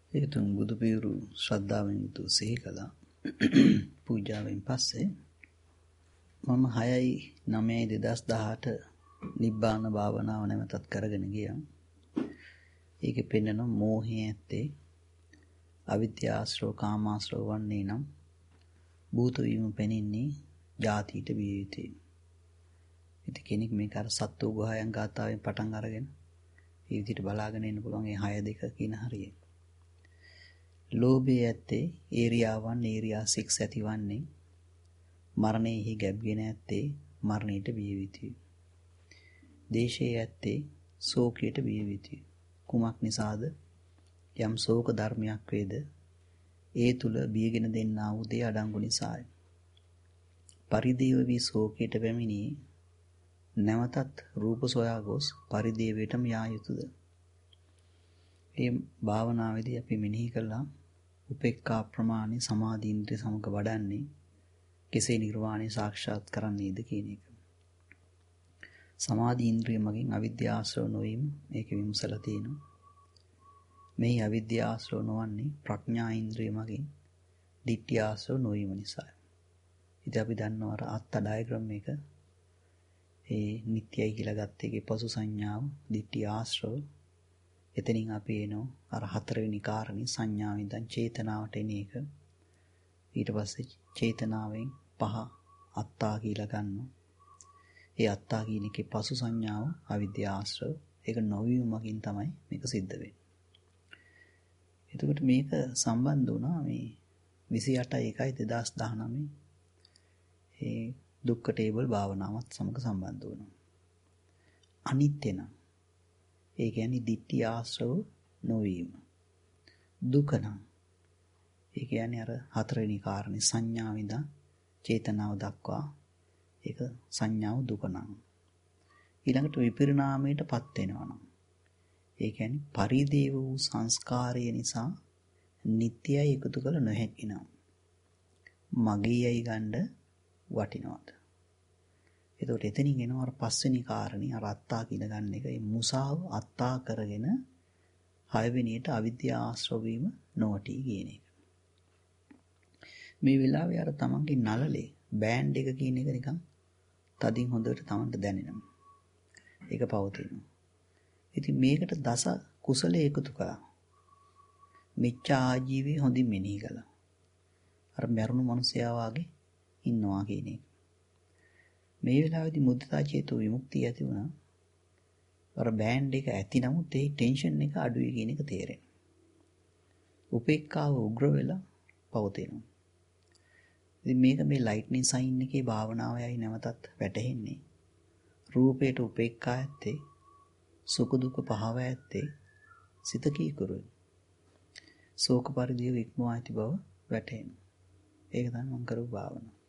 ඒ තුන් බුදු පියුරු ශ්‍රද්ධාවෙන් යුතුව සිහි කළා. පූජාවෙන් පස්සේ මම 6/9/2018 නිබ්බාන භාවනාව නැවතත් කරගෙන ගියා. ඒකේ පෙන්නන මෝහය ඇත්තේ අවිද්‍යාශ්‍රව කාමාශ්‍රව වන්නේ නම් භූත වීම පෙනින්නේ ජාතියට විය යුතුයි. ඉතින් කෙනෙක් මේක අර සත්ව ගෝහයන් ගාතාවෙන් පටන් අරගෙන මේ විදිහට බලාගෙන ඉන්න පුළුවන් ඒ 6-2 කියන හරිය. ලෝභය ඇත්තේ ඒරියා 1 ඒරියා 6 ඇතිවන්නේ මරණයෙහි ගැබ්ගෙන ඇත්තේ මරණයට විය යුතුයි. දේශය ඇත්තේ ශෝකයට විය යුතුයි. කුමක් නිසාද? යම් ශෝක ධර්මයක් වේද ඒ තුල බියගෙන දෙන්නා වූ දේ අඩංගු නිසායි. පරිදේව වී ශෝකයට පැමිණී නැවතත් රූප සොයා ගොස් පරිදේවයටම යා යුතුයද? මේ භාවනාවේදී අපි මෙනෙහි කළා උපේක්ඛා ප්‍රමාණි සමාධි ඉන්ද්‍රිය සමග වඩන්නේ කෙසේ නිර්වාණය සාක්ෂාත් කරන්නේද කියන එක. සමාධි ඉන්ද්‍රිය මගින් අවිද්‍යාශ්‍රව නොවීම මේක විමසලා තියෙනවා. මේ අවිද්‍යාශ්‍රව නොවන්නේ ප්‍රඥා ඉන්ද්‍රිය මගින් ditthි ආශ්‍රව නොවීම නිසා. ඉතින් අපි දන්නවා අර අත්ත ඩයග්‍රෑම් එක ඒ නිට්ටයයි කියලා ගත්ත එකේ පසු සංඥාව ditthි ආශ්‍රව. එතනින් අපි එනවා අර හතරවෙනි කාරණේ සංඥාවෙන් දැන් චේතනාවට එන එක. ඊට පස්සේ චේතනාවෙන් පහ අත්තා කියලා ගන්නවා. ඒ අත්තා කියන එකේ පසු සංඥාව අවිද්‍යා ආශ්‍රව. ඒක නොවීම මගින් තමයි මේක සිද්ධ වෙන්නේ. එතකොට මේක සම්බන්ධ වුණා මේ 28/1/2019 ඒ දුක්ඛ ටේබල් භාවනාවත් සමග සම්බන්ධ වුණා. අනිත්‍ය නම් ඒ කියන්නේ ditthි ආශ්‍රව නොවීම. දුක නම් ඒ කියන්නේ අර හතරවෙනි කාරණේ සංඥාව ඉඳන් චේතනාව දක්වා ඒක සංඥාව දුක නම්. ඊළඟට විපරිණාමයටපත් වෙනවා නම් ඒ කියන්නේ පරිදේව වූ සංස්කාරය නිසා නිට්ටයයි එකතු කළ නොහැකි නම් මගේයයි ගන්න වටිනවද? එතකොට එතනින් එනවා අර පස්වෙනි කාරණේ අර අත්තා කියලා ගන්න එක. ඒ මුසාව අත්තා කරගෙන 6 වෙනියට අවිද්‍යා ආශ්‍රව වීම නොවටි කියන එක. මේ වෙලාවේ අර තමන්ගේ නළලේ බෑන්ඩ් එක කියන එක නිකන් තදින් හොඳට තමන්ට දැනෙනවා. ඒක පවතිනවා. ඉතින් මේකට දස කුසලයේ එකතු කළා. මිච්ඡා ආජීවයේ හොඳින් මෙනෙහි කළා. අර මරුණු මිනිසයා වාගේ ඉන්නවා කියන එක. මේ වෙලාවේදී මුදිතා චේතෝ විමුක්තිය ඇති වුණා. අර බෑන්ඩ් එක ඇති නමුත් ඒ ටෙන්ෂන් එක අඩුයි කියන එක තේරෙනවා. උපේක්ඛාව උග්‍ර වෙලා පවතිනවා. ඉතින් මේක මේ ලයිට්නින් සයින් එකේ භාවනාවයයි නැවතත් වැටහෙන්නේ. රූපේට උපේක්ඛා ඇත්තේ සුඛ දුක පහව ඇත්තේ සිත කීකරුයි. ශෝක පරිදේව ඉක්මවා ඇති බව වැටහෙනවා. ඒක තමයි මම කරු භාවනාව.